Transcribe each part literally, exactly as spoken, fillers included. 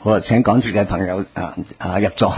好啊，請港鐵嘅朋友啊啊入座。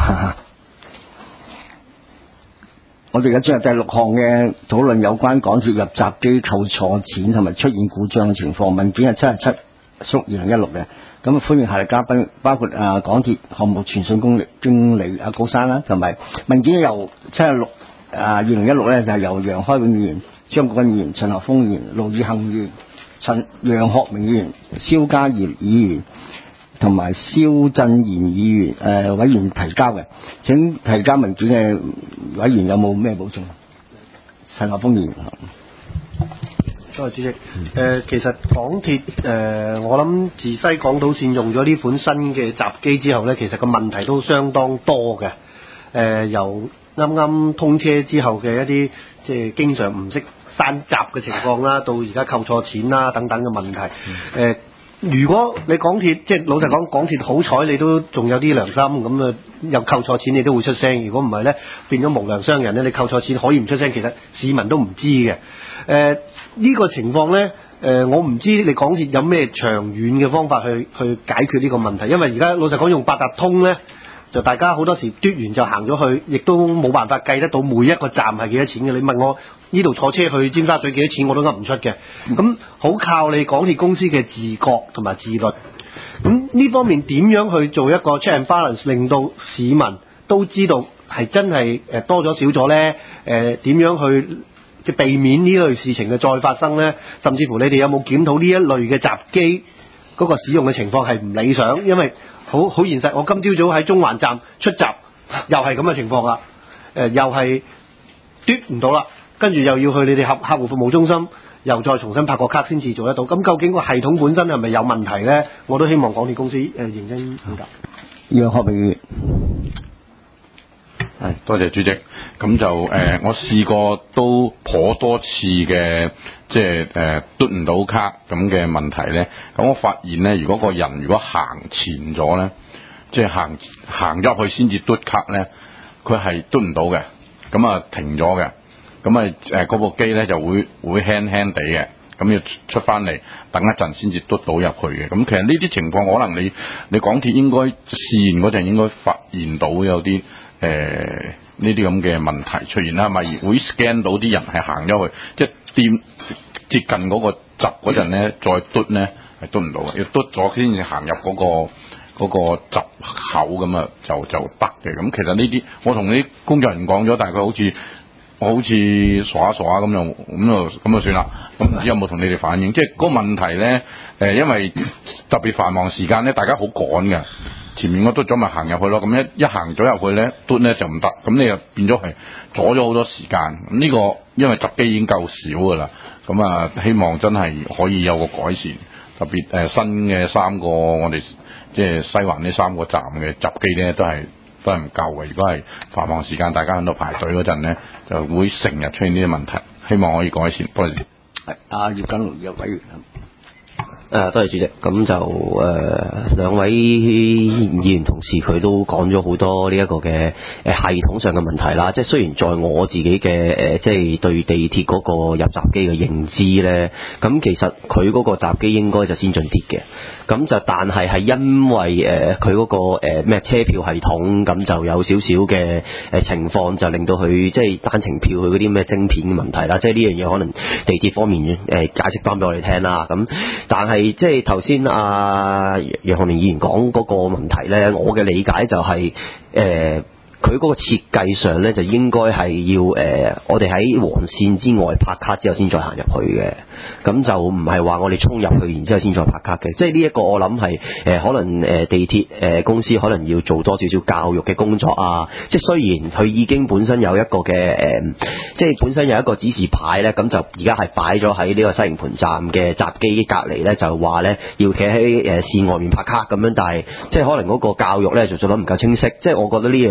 我哋而家進入第六項嘅討論，有關港鐵入閘機扣錯錢同埋出現故障嘅情況。文件係七十七縮二零一六嘅。咁歡迎下列嘉賓，包括啊港鐵項目傳訊經理經理阿高生啦，同埋文件由七十六啊二零一六咧就係由楊開永議員、張國鈞議員、陳學鋒議員、盧義行議員、陳楊學明議員、蕭家賢議員同埋蕭振賢議員誒、呃、委員提交嘅。請提交文件嘅委員有冇咩補充？陳學鋒議員。 多謝主席。誒、呃，其實港鐵誒、呃，我諗自西港島線用咗呢款新嘅閘機之後呢，其實個問題都相當多嘅。誒、呃，由啱啱通車之後嘅一啲即係經常唔識閂閘嘅情況啦，到而家扣錯錢啦等等嘅問題。誒、呃，如果你港鐵即係老實講，港鐵好彩你都仲有啲良心，咁啊又扣錯錢你都會出聲。如果唔係呢，變咗無良商人呢，你扣錯錢可以唔出聲，其實市民都唔知嘅。誒、呃。呢個情況呢，誒、呃，我唔知你港鐵有咩長遠嘅方法去去解決呢個問題，因為而家老實講用八達通呢，就大家好多時嘟完就行咗去，亦都冇辦法計得到每一個站係幾多錢嘅。你問我呢度坐車去尖沙咀幾多錢，我都噏唔出嘅。咁好靠你港鐵公司嘅自覺同埋自律。咁呢方面點樣去做一個 check and balance，令到市民都知道係真係誒多咗少咗呢？誒、呃、點樣去即避免呢類事情嘅再發生呢？甚至乎你哋有冇檢討呢一類嘅閘機嗰個使用嘅情況係唔理想？因為好好現實，我今朝早喺中環站出閘又係咁嘅情況啦。誒、呃、又係嘟唔到啦，跟住又要去你哋客客戶服務中心，又再重新拍個卡先至做得到。咁究竟個系統本身係咪有問題呢？我都希望港鐵公司誒、呃、認真研究。 楊學明議員。 係，多謝主席。咁就誒、呃，我試過都頗多次嘅，即係誒嘟唔到卡咁嘅問題咧。咁我發現咧，如果個人如果行前咗咧，即係行行咗去先至嘟卡咧，佢係嘟唔到嘅。咁啊停咗嘅。咁啊誒嗰部機咧就會會輕輕地嘅。咁要出翻嚟等一陣先至嘟到入去嘅。咁其實呢啲情況可能你你港鐵應該試驗嗰陣應該發現到有啲。誒呢啲咁嘅問題出現啦，咪會 scan 到啲人係行咗去，即係掂接近嗰個閘嗰陣咧，再嘟咧係嘟唔到嘅，要嘟咗先至行入嗰個嗰個閘口咁啊，就就得嘅。咁其實呢啲我同啲工作人員講咗，但係佢好似我好似傻下傻下咁就咁就咁就算啦。咁唔知有冇同你哋反映？即係嗰個問題咧，誒，因為特別繁忙時間咧，大家好趕嘅。前面我嘟咗咪行入去咯，咁一一行咗入去咧，嘟咧就唔得，咁你又變咗係阻咗好多時間。咁呢個因為閘機已經夠少噶啦，咁啊希望真係可以有個改善。特別誒、呃、新嘅三個我哋即係西環呢三個站嘅閘機咧，都係都係唔夠嘅。如果係繁忙時間，大家喺度排隊嗰陣咧，就會成日出現呢啲問題。希望可以改善。多謝。 係阿葉錦龍嘅委員。 誒、呃，多謝主席。咁就誒兩、呃、位議員同事佢都講咗好多呢一個嘅誒系統上嘅問題啦。即係雖然在我自己嘅誒、呃，即係對地鐵嗰個入閘機嘅認知咧，咁其實佢嗰個閘機應該就先進啲嘅。咁就但係係因為誒佢嗰個誒咩、呃、車票系統咁就有少少嘅誒情況，就令到佢即係單程票佢嗰啲咩晶片嘅問題啦。即係呢樣嘢可能地鐵方面誒、呃、解釋翻俾我哋聽啦。咁但係即係頭先阿楊學明議員講嗰個問題咧，我嘅理解就係、是、誒。呃佢嗰個設計上咧，就應該係要誒、呃，我哋喺黃線之外拍卡之後先再行入去嘅，咁就唔係話我哋衝入去然之後先再拍卡嘅。即係呢一個我諗係誒，可能誒、呃、地鐵誒、呃、公司可能要做多少少教育嘅工作啊。即係雖然佢已經本身有一個嘅誒、呃，即係本身有一個指示牌咧，咁就而家係擺咗喺呢個西營盤站嘅閘機隔離咧，就話咧要企喺誒線外面拍卡咁樣，但係即係可能嗰個教育咧就做得唔夠清晰。即係我覺得呢樣嘢即係。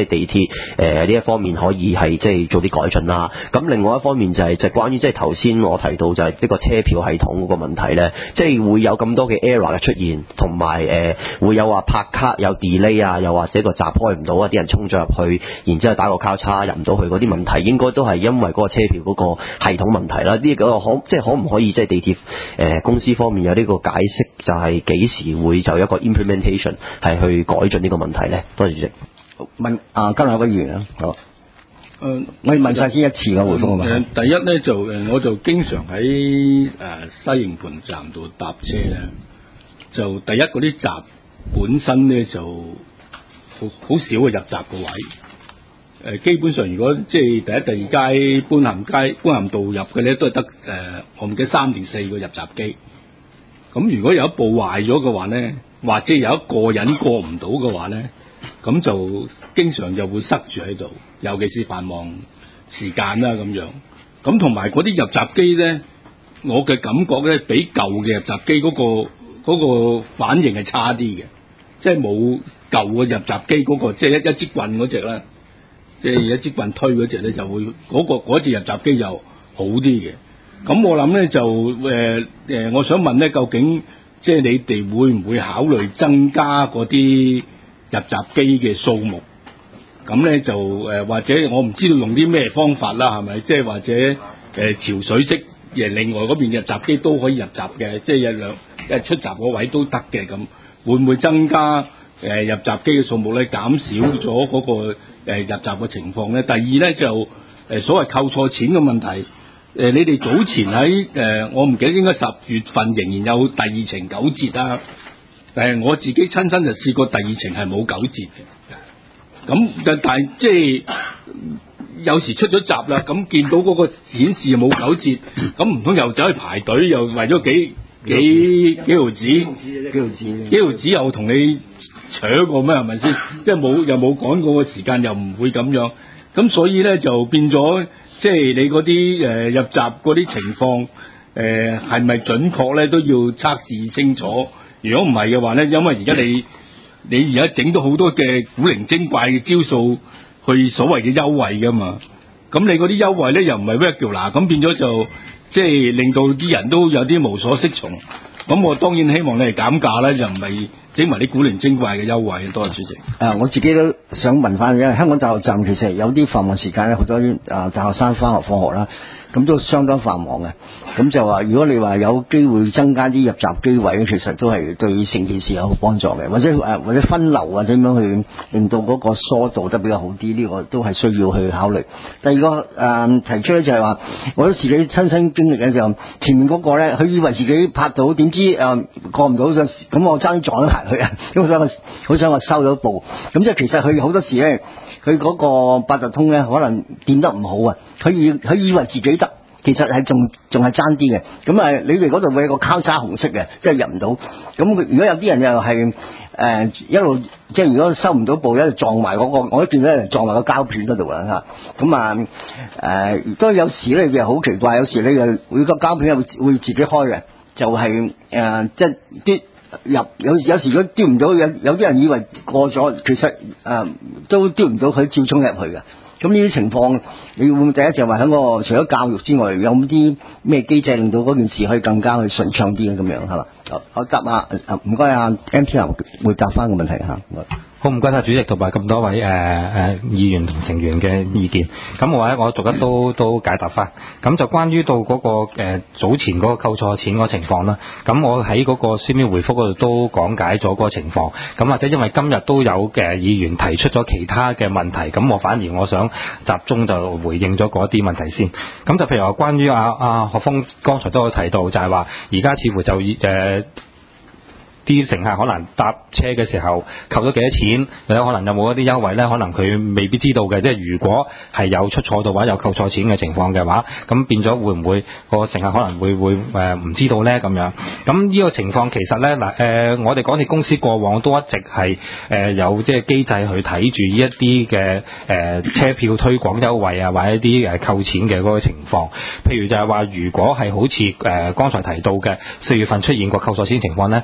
係地鐵誒呢一方面可以係即係做啲改進啦。咁另外一方面就係、是、就係、關於即係頭先我提到就係呢個車票系統嗰個問題咧，即係會有咁多嘅 error 嘅出現，同埋誒會有話拍卡有 delay 啊，又或者個閘開唔到啊，啲人衝咗入去，然之後打個交叉入唔到去嗰啲問題，應該都係因為嗰個車票嗰個系統問題啦。呢、這個可即係可唔可以即係地鐵誒、呃、公司方面有呢個解釋，就係幾時會就一個 implementation 係去改進呢個問題咧？多謝主席。 問啊，今日個議員啊，好。誒、呃，我哋問晒先一次嘅回覆啊嘛。 誒、呃，第一咧就誒，我就經常喺誒、呃、西營盤站度搭車咧，就第一嗰啲閘本身咧就好好少嘅入閘個位。誒、呃，基本上如果即係第一、第二街般咸街、般咸道入嘅咧，都係得誒，我唔記得三定四個入閘機。咁如果有一部壞咗嘅話咧，或者有一個人過唔到嘅話咧，咁就經常就會塞住喺度，尤其是繁忙時間啦咁樣。咁同埋嗰啲入閘機咧，我嘅感覺咧比舊嘅入閘機嗰個嗰個反應係差啲嘅，即係冇舊嘅入閘機嗰個，即係一一支棍嗰隻啦，即係一支棍推嗰隻咧就會嗰個嗰隻入閘機又好啲嘅。咁我諗咧就誒誒，我想問咧，究竟即係你哋會唔會考慮增加嗰啲入閘機嘅數目？咁咧就誒或者我唔知道用啲咩方法啦，係咪？即係或者誒潮水式誒另外嗰邊入閘機都可以入閘嘅，即係一兩一出閘嗰位都得嘅。咁會唔會增加誒入閘機嘅數目咧？減少咗嗰個誒入閘嘅情況咧？第二咧就誒所謂扣錯錢嘅問題。誒，你哋早前喺誒，我唔記得應該十月份仍然有第二程九折啊！誒，我自己親身就試過第二程係冇九折嘅。咁但但係即係有時出咗閘啦，咁見到嗰個顯示又冇九折，咁唔通又走去排隊，又為咗幾幾幾毫紙， 幾毫紙， 幾毫紙又同你搶過咩？係咪先？即係冇又冇趕過個時間，又唔會咁樣。咁所以咧就變咗。即係你嗰啲誒入閘嗰啲情況誒係咪準確咧，都要測試清楚。如果唔係嘅話咧，因為而家你你而家整到好多嘅古靈精怪嘅招數去所謂嘅優惠噶嘛，咁你嗰啲優惠咧又唔係 regular，咁變咗就即係令到啲人都有啲無所適從。咁我當然希望你係減價啦，就唔係整埋啲古靈精怪嘅優惠。多謝主席。 誒，我自己都想問翻，因為香港大學站其實有啲繁忙時間咧，好多啲啊大學生翻學放學啦，咁都相當繁忙嘅。咁就話，如果你話有機會增加啲入閘機位咧，其實都係對成件事有幫助嘅，或者誒或者分流或者點樣去令到嗰個疏導得比較好啲，呢、這個都係需要去考慮。第二個誒、呃、提出咧就係話，我自己親身經歷嘅時候，前面嗰個咧，佢以為自己拍到，點知誒、呃、過唔到就咁，我爭撞咗埋佢啊！咁我想我好想我收到步，咁即係其實佢好多時咧，佢嗰個八達通咧可能掂得唔好啊，佢以佢以為自己得。其實係仲仲係爭啲嘅，咁啊，你哋嗰度會有個交叉紅色嘅，即係入唔到。咁如果有啲人又係誒一路，即係如果收唔到步，一路撞埋嗰個，我都見到有人撞埋個膠片嗰度啊嚇。咁啊誒，都有時咧就好奇怪，有時咧就會個膠片會會自己開嘅，就係、是、誒、呃、即係啲入有有時如果丟唔到，有有啲人以為過咗，其實誒、呃、都丟唔到，佢照衝入去嘅。咁呢啲情況，你會唔會第一就話喺個除咗教育之外，有冇啲咩機制令到嗰件事可以更加去順暢啲嘅咁樣係嘛？好，我答啊，唔該啊 M P R 回答翻個問題嚇。 好，唔該晒主席同埋咁多位誒誒、呃、議員同成員嘅意見。咁我咧我逐一都都解答翻。咁就關於到嗰、那個、呃、早前嗰個扣錯錢嗰個情況啦。咁我喺嗰個書面回覆嗰度都講解咗嗰個情況。咁或者因為今日都有嘅議員提出咗其他嘅問題，咁我反而我想集中就回應咗嗰啲問題先。咁就譬如話關於阿阿何鋒剛才都有提到，就係話而家似乎就誒。呃啲乘客可能搭車嘅時候扣咗幾多錢，或者可能有冇一啲優惠呢？可能佢未必知道嘅。即係如果係有出錯嘅話，有扣錯錢嘅情況嘅話，咁變咗會唔會個乘客可能會會誒唔、呃、知道呢？咁樣？咁呢個情況其實呢，嗱、呃、誒，我哋港鐵公司過往都一直係誒、呃、有即係機制去睇住呢一啲嘅誒車票推廣優惠啊，或者一啲誒扣錢嘅嗰個情況。譬如就係話，如果係好似誒剛才提到嘅四月份出現過扣錯錢情況呢，我哋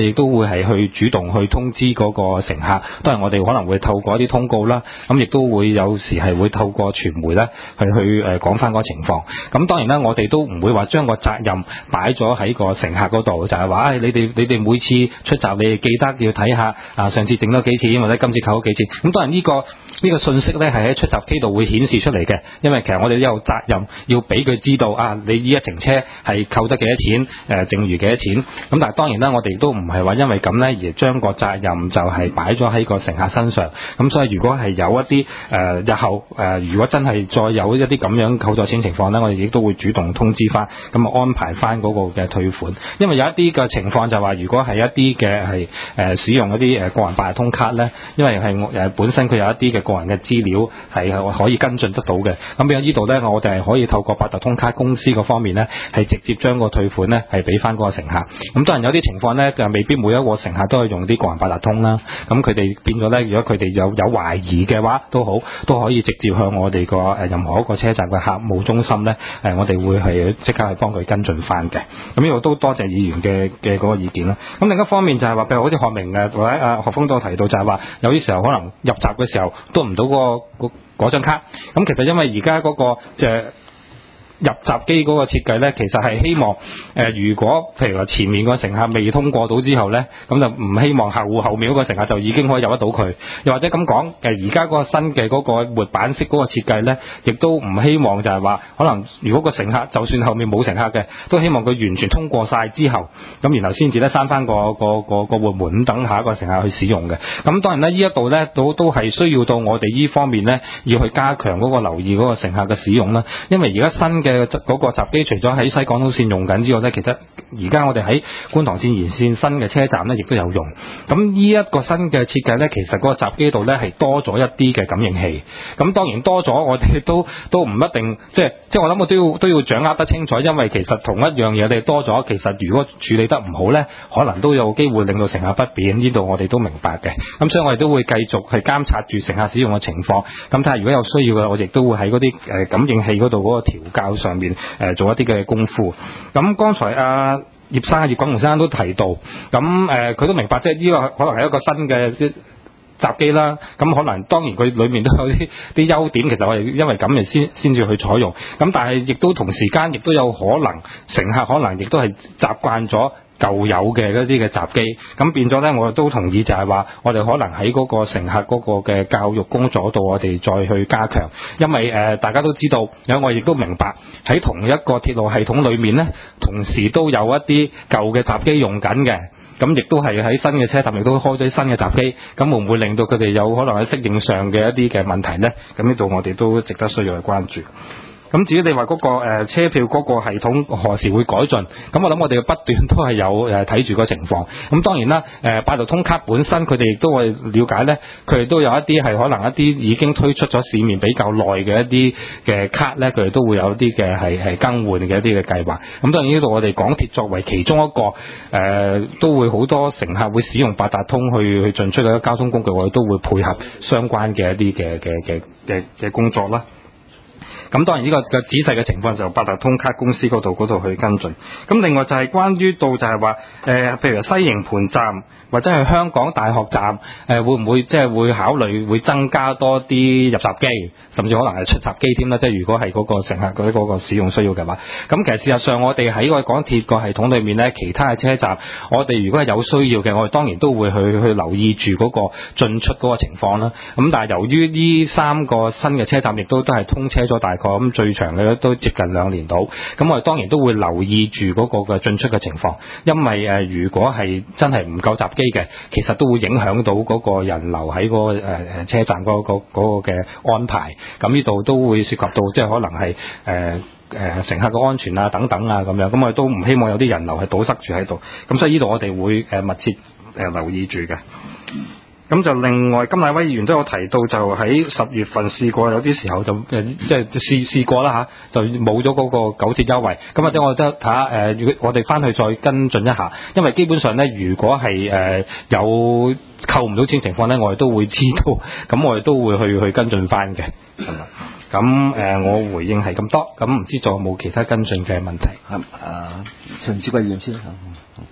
哋都會係去主動去通知嗰個乘客，都係我哋可能會透過一啲通告啦，咁亦都會有時係會透過傳媒咧去去誒講翻嗰個情況。咁當然啦，我哋都唔會話將個責任擺咗喺個乘客嗰度，就係話誒你哋你哋每次出閘你哋記得要睇下啊上次整咗幾錢或者今次扣咗幾錢。咁當然呢個呢個信息咧係喺出閘機度會顯示出嚟嘅，因為其實我哋都有責任要俾佢知道啊，你呢一程車係扣得幾多錢，誒剩餘幾多錢。咁但係當然啦，我哋都唔係話因為咁咧而將個責任就係擺咗喺個乘客身上。咁所以如果係有一啲誒、呃、日後誒、呃、如果真係再有一啲咁樣扣錯錢情況咧，我哋亦都會主動通知翻，咁啊安排翻嗰個嘅退款。因為有一啲嘅情況就係話，如果係一啲嘅係誒使用一啲誒個人八達通卡咧，因為係誒本身佢有一啲嘅個人嘅資料係可以跟進得到嘅。咁變咗呢度咧，我哋係可以透過八達通卡公司嗰方面咧，係直接將個退款咧係俾翻嗰個乘客。咁當然有啲情況咧，就未必每一個乘客都係用啲個人八達通啦。咁佢哋變咗咧，如果佢哋有有懷疑嘅話，都好都可以直接向我哋個誒任何一個車站嘅客務中心咧，誒我哋會係即刻去幫佢跟進翻嘅。咁呢度都多謝議員嘅嘅嗰個意見啦。咁另一方面就係話，譬如好似學明誒或者阿學鋒都提到，就係話有啲時候可能入閘嘅時候都唔到嗰個嗰張卡。咁其實因為而家嗰個即係入閘機嗰個設計咧，其實係希望誒、呃，如果譬如話前面個乘客未通過到之後咧，咁就唔希望後後面嗰個乘客就已經可以入得到佢。又或者咁講，誒而家嗰個新嘅嗰個活板式嗰個設計咧，亦都唔希望就係話，可能如果個乘客就算後面冇乘客嘅，都希望佢完全通過晒之後，咁然後先至咧閂翻個個個個活門，咁等下一個乘客去使用嘅。咁當然咧，呢一度咧都都係需要到我哋呢方面咧，要去加強嗰個留意嗰個乘客嘅使用啦。因為而家新嘅嘅嗰個閘機除咗喺西港島線用緊之外咧，其實而家我哋喺觀塘線沿線新嘅車站咧，亦都有用。咁呢一個新嘅設計咧，其實嗰個閘機度咧係多咗一啲嘅感應器。咁當然多咗，我哋都都唔一定，即係即係我諗我都要都要掌握得清楚，因為其實同一樣嘢你多咗，其實如果處理得唔好咧，可能都有機會令到乘客不便。呢度我哋都明白嘅。咁所以我哋都會繼續去監察住乘客使用嘅情況。咁睇下如果有需要嘅，我亦都會喺嗰啲誒感應器嗰度嗰個調校上面誒、呃、做一啲嘅功夫。咁剛才阿、啊、葉生葉廣雄先生都提到，咁誒佢都明白，即係呢個可能係一個新嘅閘機啦。咁可能當然佢裡面都有啲啲優點，其實我哋因為咁嚟先先至去採用。咁但係亦都同時間亦都有可能乘客可能亦都係習慣咗舊有嘅一啲嘅閘機，咁變咗咧，我都同意就係話，我哋可能喺嗰個乘客嗰個嘅教育工作度，我哋再去加強。因為誒、呃、大家都知道，有我亦都明白喺同一個鐵路系統裏面咧，同時都有一啲舊嘅閘機用緊嘅，咁亦都係喺新嘅車站亦都開咗新嘅閘機，咁會唔會令到佢哋有可能喺適應上嘅一啲嘅問題咧？咁呢度我哋都值得需要去關注。咁至於你話嗰、那個誒、呃、車票嗰個系統何時會改進，咁我諗我哋不斷都係有誒睇住個情況。咁當然啦，誒、呃、八達通卡本身佢哋亦都會了解咧，佢哋都有一啲係可能一啲已經推出咗市面比較耐嘅一啲嘅卡咧，佢哋都會有一啲嘅係係更換嘅一啲嘅計劃。咁當然呢度我哋港鐵作為其中一個誒、呃，都會好多乘客會使用八達通去去進出嘅交通工具，我哋都會配合相關嘅一啲嘅嘅嘅嘅嘅工作啦。咁當然呢個嘅仔細嘅情況就八達通卡公司嗰度嗰度去跟進。咁另外就係關於到就係話誒，譬如西營盤站或者係香港大學站，誒、呃、會唔會即係會考慮會增加多啲入閘機，甚至可能係出閘機添啦。即係如果係嗰個乘客嗰嗰個使用需要嘅話，咁其實事實上我哋喺個港鐵個系統裏面咧，其他嘅車站，我哋如果係有需要嘅，我哋當然都會去去留意住嗰個進出嗰個情況啦。咁但係由於呢三個新嘅車站亦都都係通車咗大概咁最長嘅都接近兩年到，咁我哋當然都會留意住嗰個嘅進出嘅情況，因為誒、呃、如果係真係唔夠閘機嘅，其實都會影響到嗰個人流喺、嗰個誒誒、呃、車站嗰、嗰個嗰、嗰個嘅安排。咁呢度都會涉及到即係可能係誒誒乘客嘅安全啊等等啊咁樣，咁我哋都唔希望有啲人流係堵塞住喺度。咁所以呢度我哋會誒密切誒留意住嘅。咁就另外，甘乃威議員都有提到，就喺十月份試過有啲時候就誒，即係試試過啦嚇，就冇咗嗰個九折優惠。咁或者我覺得睇下誒，如果我哋翻去再跟進一下，因為基本上咧，如果係誒、呃、有扣唔到錢情況咧，我哋都會知道，咁我哋都會去去跟進翻嘅。係嘛？咁誒、呃，我回應係咁多，咁唔知仲有冇其他跟進嘅問題？ 係啊，陳志貴議員先。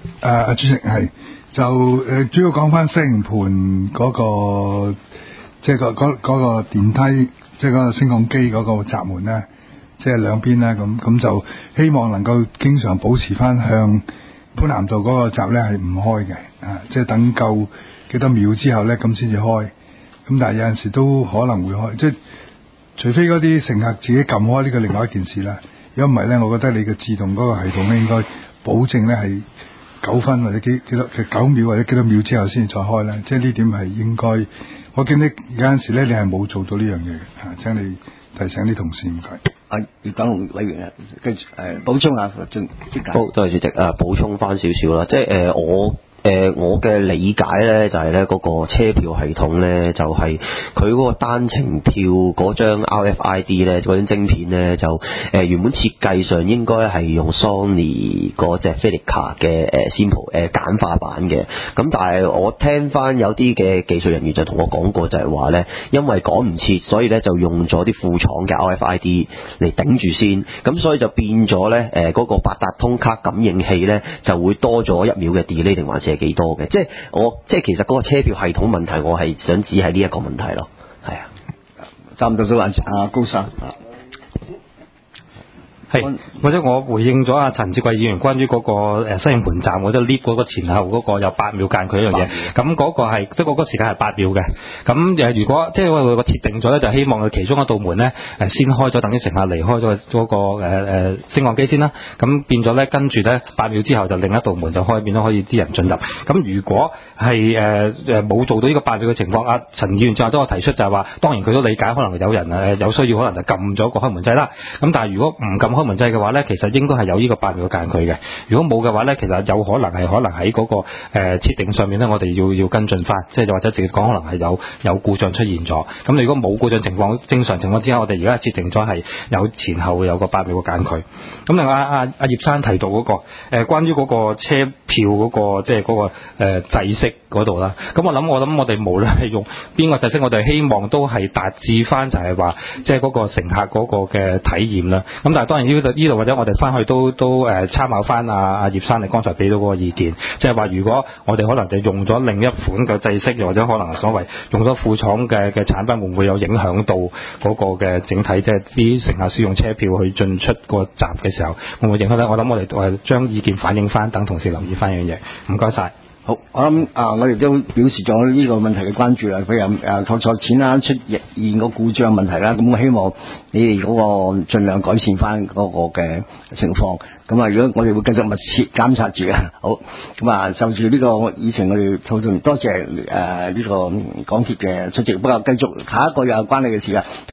誒，主席係就誒主要講翻西營盤嗰個即係嗰嗰嗰個電梯，即係嗰個升降機嗰個閘門咧，即係兩邊咧，咁咁就希望能夠經常保持翻向潘南道嗰個閘咧係唔開嘅，啊，即係等夠幾多秒之後咧咁先至開。咁但係有陣時都可能會開，即係除非嗰啲乘客自己撳開呢個另外一件事啦。如果唔係咧，我覺得你嘅自動嗰個系統咧應該保證咧係九分或者幾幾多嘅九秒或者幾多秒之後先再開咧。即係呢點係應該。我見你有陣時咧，你係冇做到呢樣嘢嘅，啊，請你提醒啲同事唔該。 啊，葉錦龍委員啊，跟住誒補充下，即即解。 好，多謝主席啊，補充翻少少啦，即係誒、呃、我。誒、呃，我嘅理解咧就係咧嗰個車票系統咧就係佢嗰個單程票嗰張 R F I D 咧嗰張晶片咧就誒、呃、原本設計上應該係用 Sony 嗰隻 Felica 嘅誒 Simple 誒簡化版嘅，咁但係我聽翻有啲嘅技術人員就同我講過就係話咧，因為趕唔切，所以咧就用咗啲副廠嘅 R F I D 嚟頂住先，咁所以就變咗咧誒嗰個八達通卡感應器咧就會多咗一秒嘅 delay 定還是幾多嘅，即係我即係其實嗰個車票系統問題，我係想指係呢一個問題咯，係啊， 答唔答到阿高生？ 係，或者我回應咗阿陳志貴議員關於嗰個誒西營盤站嗰啲 lift 嗰個前後嗰個有八秒間距一樣嘢，咁嗰個係即係嗰個時間係八秒嘅。咁誒如果即係我個設定咗咧，就希望佢其中一道門咧誒先開咗，等啲乘客離開咗嗰個誒誒升降機先啦。咁變咗咧，跟住咧八秒之後就另一道門就開，變咗可以啲人進入。咁如果係誒誒冇做到呢個八秒嘅情況，阿陳議員之後都有提出就係話，當然佢都理解可能有人誒有需要，可能就撳咗個開門掣啦。咁但係如果唔撳開門掣嘅話咧，其實應該係有呢個八秒間距嘅。如果冇嘅話咧，其實有可能係可能喺嗰、那個誒、呃、設定上面咧，我哋要要跟進翻，即係或者直接講可能係有有故障出現咗。咁你如果冇故障情況，正常情況之下，我哋而家設定咗係有前後有個八秒嘅間距。咁另外阿阿阿葉生提到嗰、那個誒、呃、關於嗰個車票嗰、那個即係嗰個誒制式嗰度啦。咁我諗我諗我哋無論係用邊個制式，我哋希望都係達至翻就係話即係嗰個乘客嗰個嘅體驗啦。咁但係當然呢度呢度或者我哋翻去都都誒參考翻阿阿葉生你剛才俾到嗰個意見，即係話如果我哋可能就用咗另一款嘅制式，又或者可能所謂用咗副廠嘅嘅產品，會唔會有影響到嗰個嘅整體，即係啲乘客使用車票去進出個閘嘅時候，會唔會影響咧？我諗我哋誒將意見反映翻，等同事留意翻樣嘢。唔該晒。 好，我諗啊，我哋都表示咗呢個問題嘅關注啦。譬如誒扣錯錢啦、出現個故障問題啦，咁我希望你哋嗰個盡量改善翻嗰個嘅情況。咁啊，如果我哋會繼續密切監察住啊。好，咁啊，就住呢個議程我哋討論，多謝誒呢個港鐵嘅出席。不過繼續下一個又有關你嘅事啊。